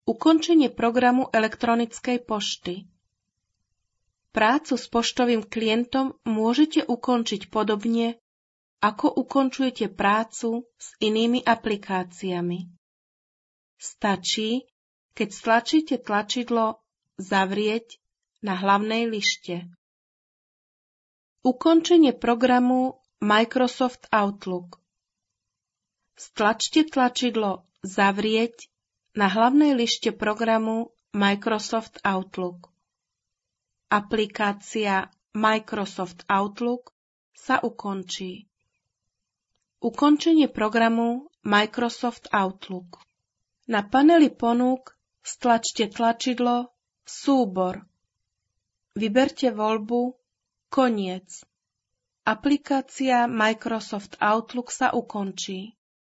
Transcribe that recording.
Ukončenie programu elektronickej pošty. Prácu s poštovým klientom môžete ukončiť podobne, ako ukončujete prácu s inými aplikáciami. Stačí, keď stlačíte tlačidlo Zavrieť na hlavnej lište. Ukončenie programu Microsoft Outlook. Stlačte tlačidlo Zavrieť na hlavnej lište programu Microsoft Outlook. Aplikácia Microsoft Outlook sa ukončí. Ukončenie programu Microsoft Outlook. Na paneli ponúk stlačte tlačidlo Súbor. Vyberte voľbu Koniec. Aplikácia Microsoft Outlook sa ukončí.